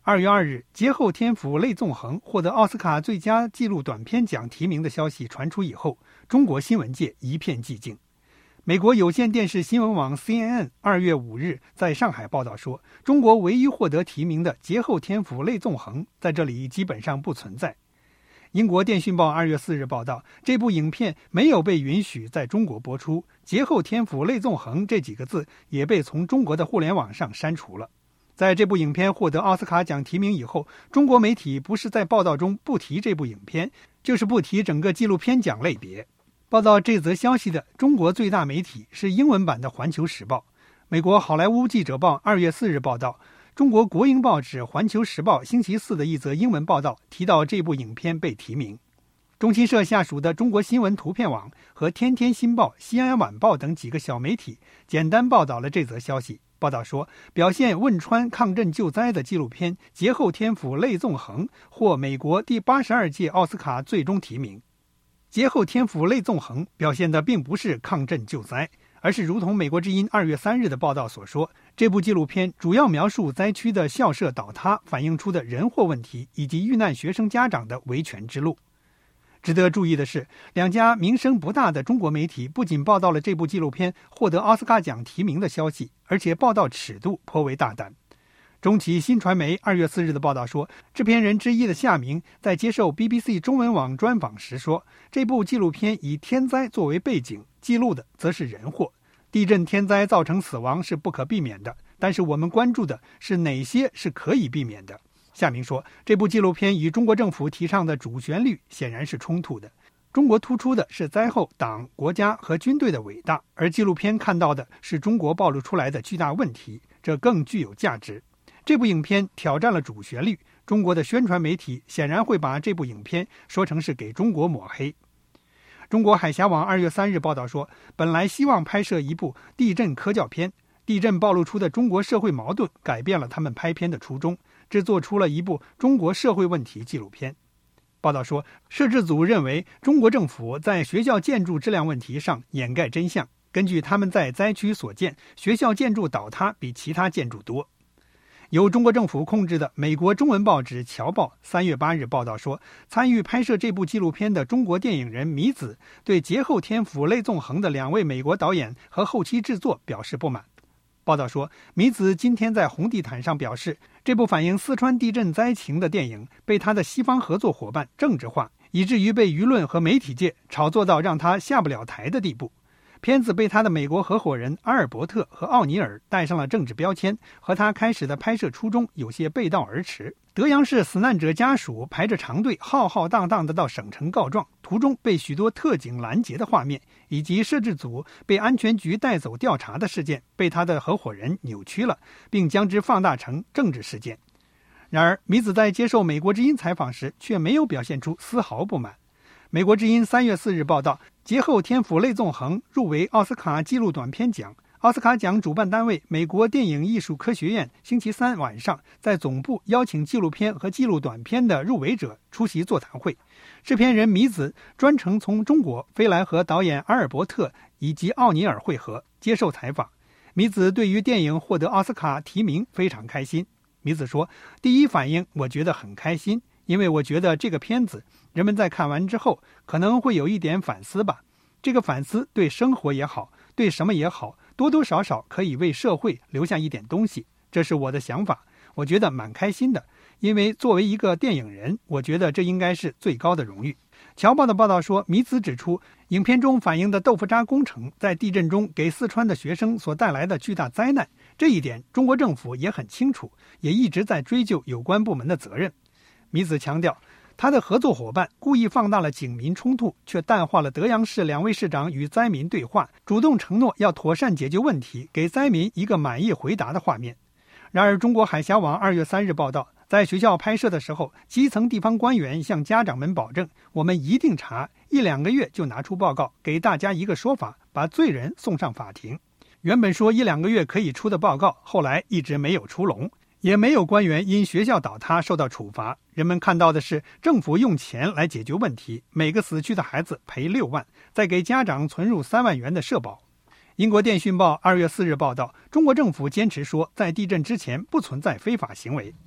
2月2日，劫后天府类纵横获得奥斯卡最佳纪录短片奖提名的消息传出以后，中国新闻界一片寂静。美国有线电视新闻网 CNN 2月5日在上海报道说，中国唯一获得提名的劫后天府类纵横在这里基本上不存在。英国电讯报2月4日报道，这部影片没有被允许在中国播出，劫后天府类纵横这几个字也被从中国的互联网上删除了。在这部影片获得奥斯卡奖提名以后，中国媒体不是在报道中不提这部影片，就是不提整个纪录片奖类别。报道这则消息的中国最大媒体是英文版的《环球时报》。美国好莱坞记者报2月4日报道，中国国营报纸《环球时报》星期四的一则英文报道提到这部影片被提名。中新社下属的中国新闻图片网和天天新报、西安晚报等几个小媒体简单报道了这则消息。报道说，表现汶川抗震救灾的纪录片《劫后天府类纵横》获美国第82届奥斯卡最终提名。劫后天府类纵横表现的并不是抗震救灾，而是如同美国之音2月3日的报道所说，这部纪录片主要描述灾区的校舍倒塌反映出的人祸问题，以及遇难学生家长的维权之路。值得注意的是，两家名声不大的中国媒体不仅报道了这部纪录片获得奥斯卡奖提名的消息，而且报道尺度颇为大胆。中企新传媒2月4日的报道说，制片人之一的夏明在接受 BBC 中文网专访时说，这部纪录片以天灾作为背景，记录的则是人祸。地震天灾造成死亡是不可避免的，但是我们关注的是哪些是可以避免的。夏明说，这部纪录片与中国政府提倡的主旋律显然是冲突的。中国突出的是灾后党、国家和军队的伟大，而纪录片看到的是中国暴露出来的巨大问题，这更具有价值。这部影片挑战了主旋律，中国的宣传媒体显然会把这部影片说成是给中国抹黑。中国海峡网2月3日报道说，本来希望拍摄一部地震科教片，地震暴露出的中国社会矛盾改变了他们拍片的初衷，制作出了一部中国社会问题纪录片。报道说，摄制组认为中国政府在学校建筑质量问题上掩盖真相，根据他们在灾区所见，学校建筑倒塌比其他建筑多。由中国政府控制的美国中文报纸《侨报》3月8日报道说，参与拍摄这部纪录片的中国电影人米子对劫后天府类纵横的2位美国导演和后期制作表示不满。报道说，米子今天在红地毯上表示，这部反映四川地震灾情的电影被他的西方合作伙伴政治化，以至于被舆论和媒体界炒作到让他下不了台的地步。片子被他的美国合伙人阿尔伯特和奥尼尔带上了政治标签，和他开始的拍摄初衷有些背道而驰。德阳市死难者家属排着长队浩浩荡荡地到省城告状，途中被许多特警拦截的画面，以及摄制组被安全局带走调查的事件，被他的合伙人扭曲了，并将之放大成政治事件。然而，米子在接受美国之音采访时却没有表现出丝毫不满。美国之音3月4日报道，劫后天府类纵横入围奥斯卡纪录短片奖。奥斯卡奖主办单位美国电影艺术科学院星期三晚上在总部邀请纪录片和纪录短片的入围者出席座谈会。制片人米子专程从中国飞来和导演阿尔伯特以及奥尼尔会合，接受采访。米子对于电影获得奥斯卡提名非常开心。米子说，第一反应我觉得很开心，因为我觉得这个片子人们在看完之后可能会有一点反思吧。这个反思对生活也好，对什么也好，多多少少可以为社会留下一点东西，这是我的想法，我觉得蛮开心的。因为作为一个电影人，我觉得这应该是最高的荣誉。侨报的报道说，米子指出，影片中反映的豆腐渣工程在地震中给四川的学生所带来的巨大灾难，这一点中国政府也很清楚，也一直在追究有关部门的责任。米子强调，他的合作伙伴故意放大了警民冲突，却淡化了德阳市2位市长与灾民对话，主动承诺要妥善解决问题，给灾民一个满意回答的画面。然而，中国海峡网2月3日报道，在学校拍摄的时候，基层地方官员向家长们保证，我们一定查，1-2个月就拿出报告，给大家一个说法，把罪人送上法庭。原本说1-2个月可以出的报告，后来一直没有出笼。也没有官员因学校倒塌受到处罚，人们看到的是政府用钱来解决问题，每个死去的孩子赔6万，再给家长存入3万元的社保。英国电讯报2月4日报道，中国政府坚持说，在地震之前不存在非法行为。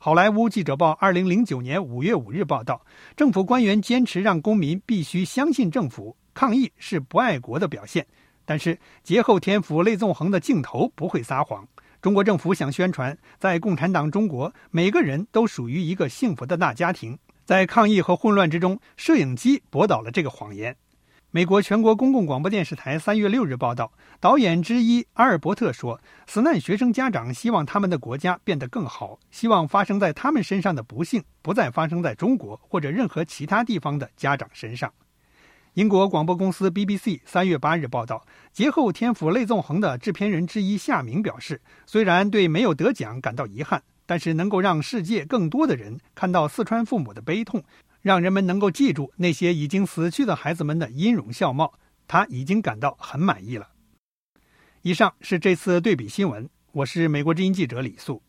好莱坞记者报2009年5月5日报道，政府官员坚持让公民必须相信政府，抗议是不爱国的表现。但是劫后天府泪纵横的镜头不会撒谎。中国政府想宣传，在共产党中国，每个人都属于一个幸福的大家庭。在抗议和混乱之中，摄影机驳倒了这个谎言。美国全国公共广播电视台3月6日报道，导演之一阿尔伯特说，死难学生家长希望他们的国家变得更好，希望发生在他们身上的不幸不再发生在中国或者任何其他地方的家长身上。英国广播公司 BBC 3月8日报道，劫后天府泪纵横的制片人之一夏明表示，虽然对没有得奖感到遗憾，但是能够让世界更多的人看到四川父母的悲痛，让人们能够记住那些已经死去的孩子们的音容笑貌，他已经感到很满意了。以上是这次对比新闻，我是美国之音记者李素。